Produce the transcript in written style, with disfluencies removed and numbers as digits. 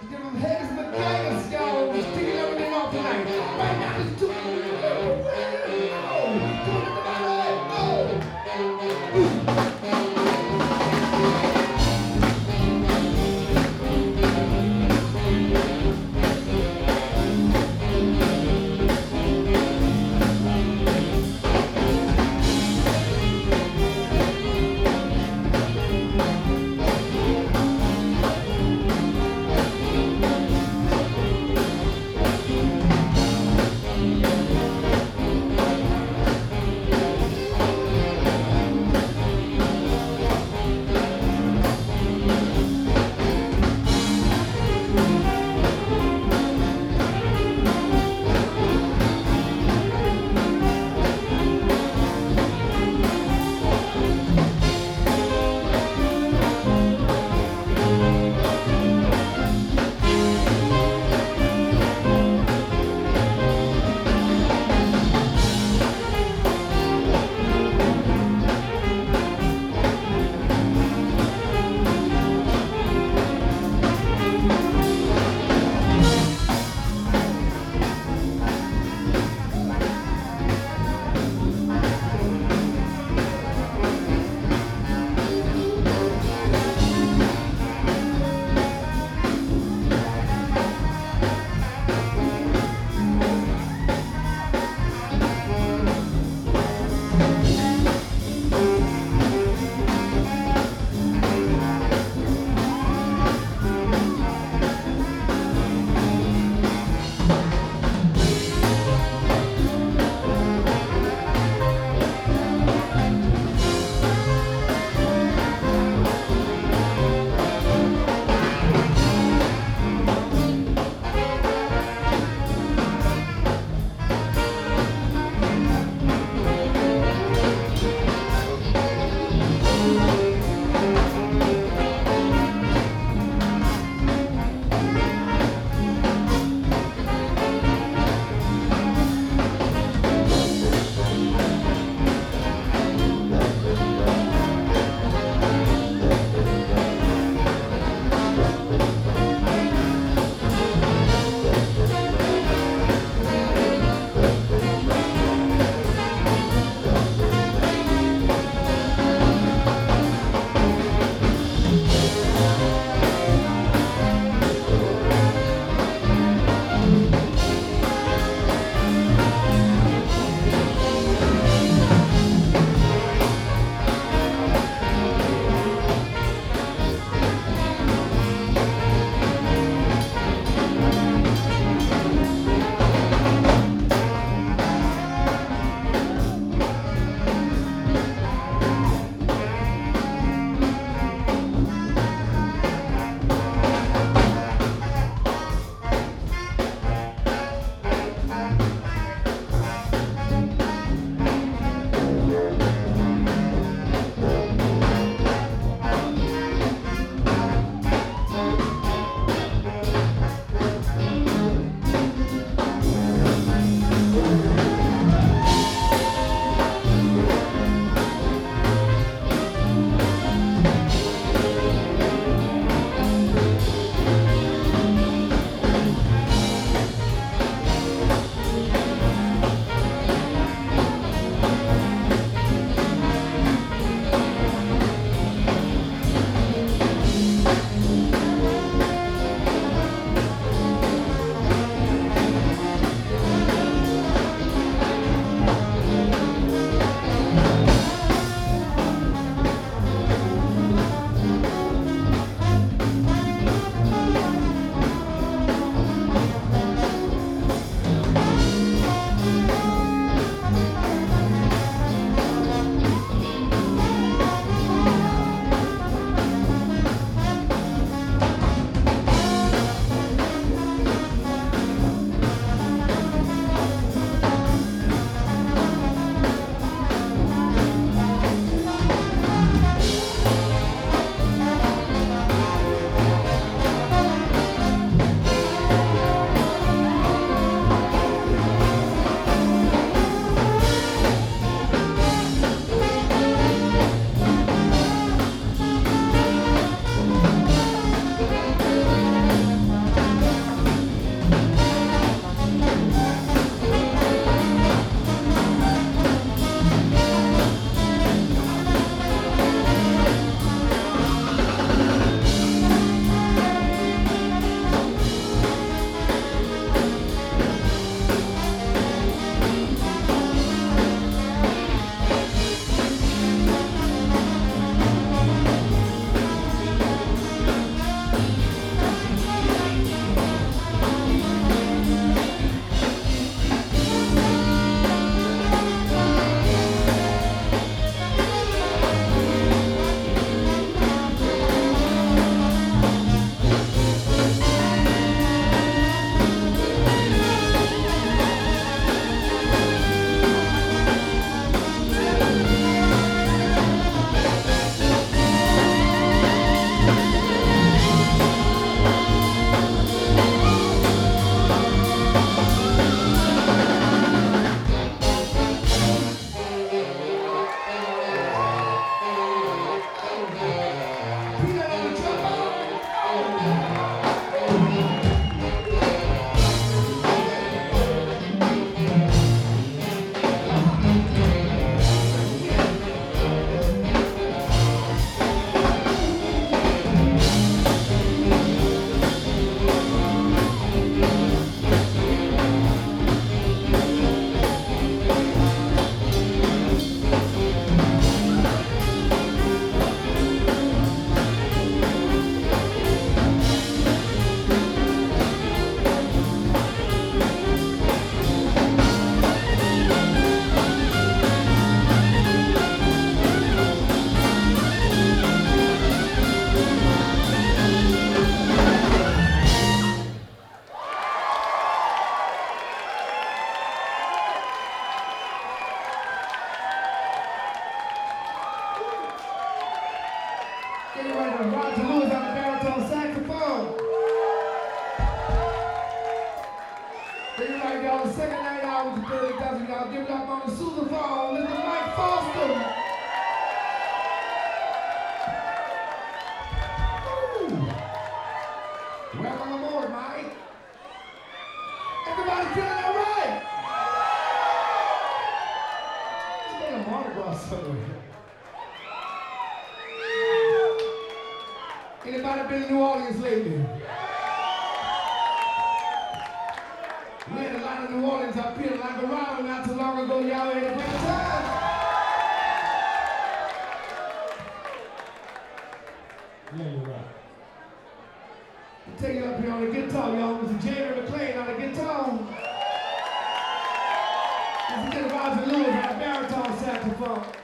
Give them heads, but guys, y'all. Just kicking everything off tonight. Right now, let's do it. Oh, come on, everybody. give it up on the sousaphone, Mr. Mike Foster. Woo. Welcome aboard, Mike. Everybody feeling all right? It's been a Mardi Gras somewhere. Anybody been to New Orleans lately? We had a lot of New Orleans up here in Lagarado not too long ago. Y'all had a great time. Yeah, you're right. I'll take it up here on the guitar, y'all. Mr. Jerry McLean on the guitar. Mr. Roger Lewis on the baritone saxophone.